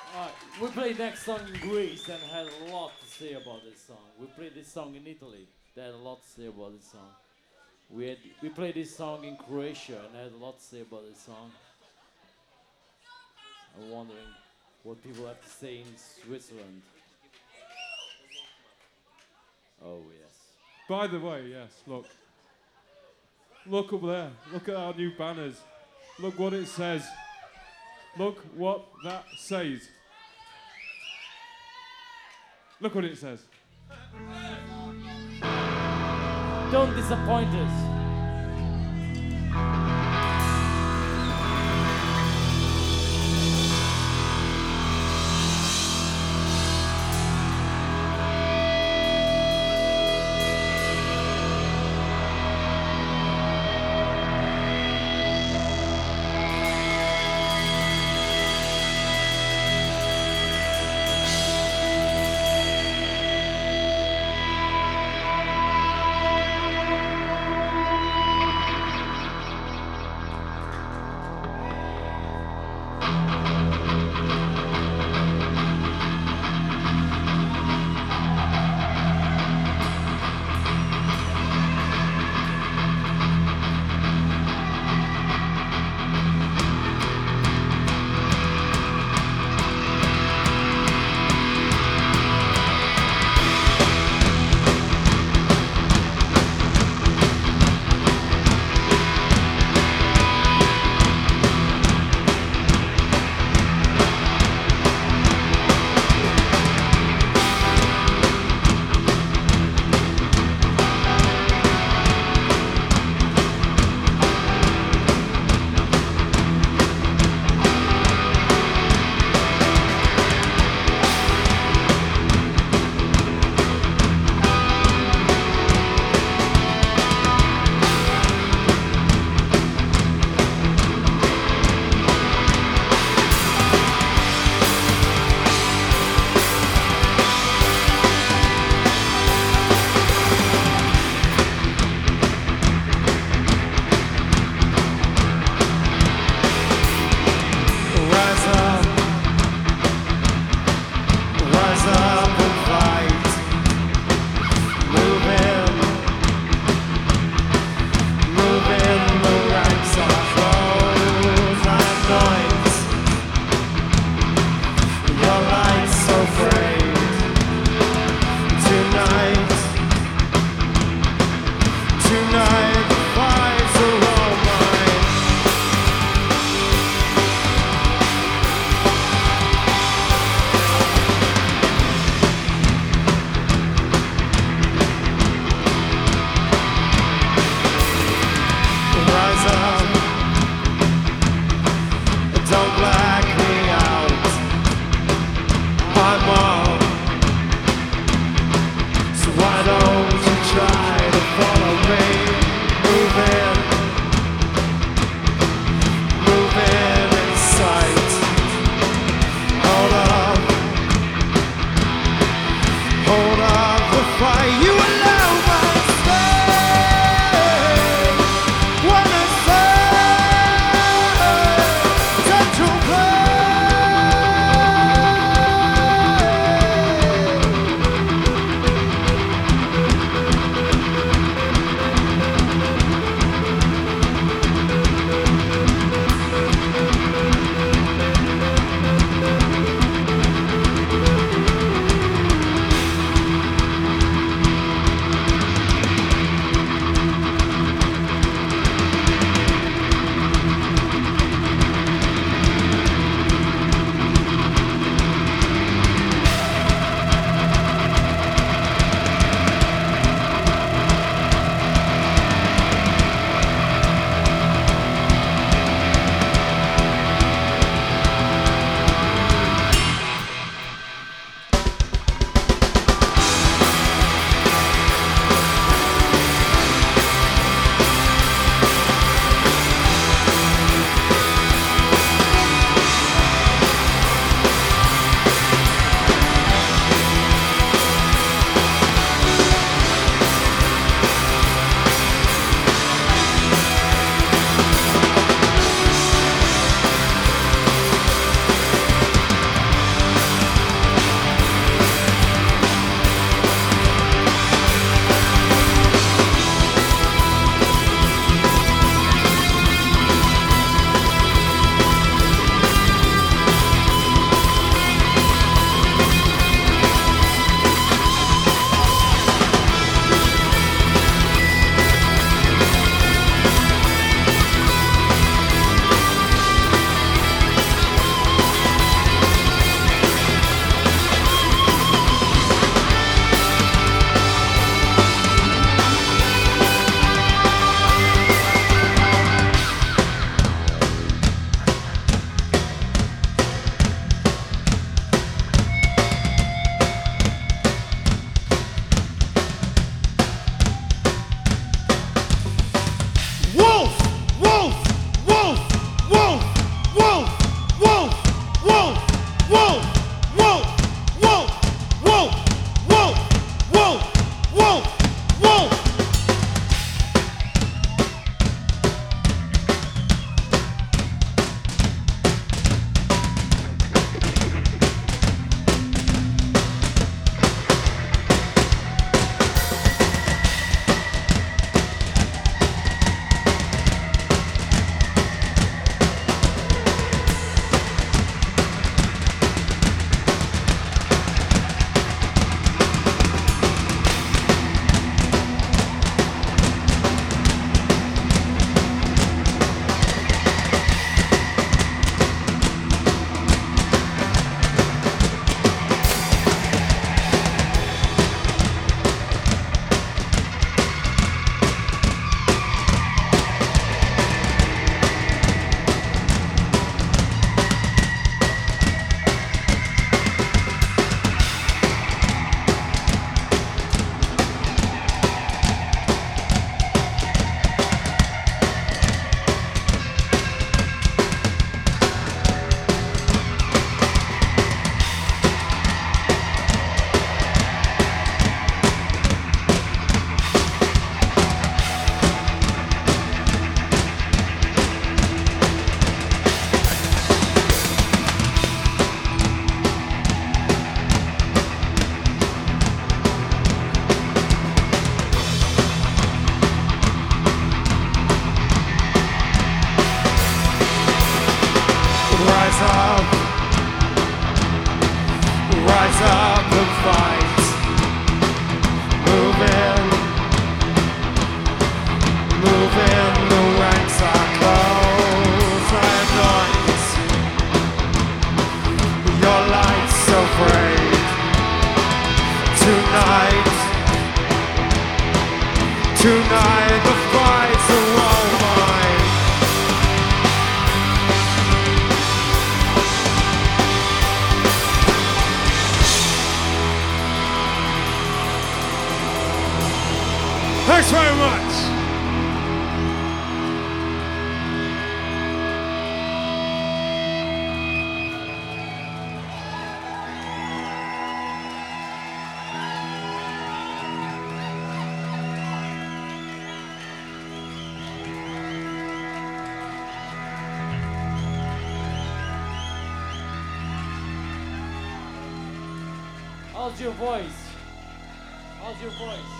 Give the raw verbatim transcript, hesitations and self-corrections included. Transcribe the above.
Alright, we played next song in Greece and had a lot to say about this song. We played this song in Italy. They had a lot to say about this song. We had we played this song in Croatia and had a lot to say about this song. I'm wondering what people have to say in Switzerland. Oh yes. By the way, yes, look. Look up there. Look at our new banners. Look what it says. Look what that says. Look what it says. Don't disappoint us. up, rise up and fight. Move in, move in, the ranks are close. Anoint your light so bright. Tonight, tonight the fights are all mine. Thanks very much. How's your voice? How's your voice?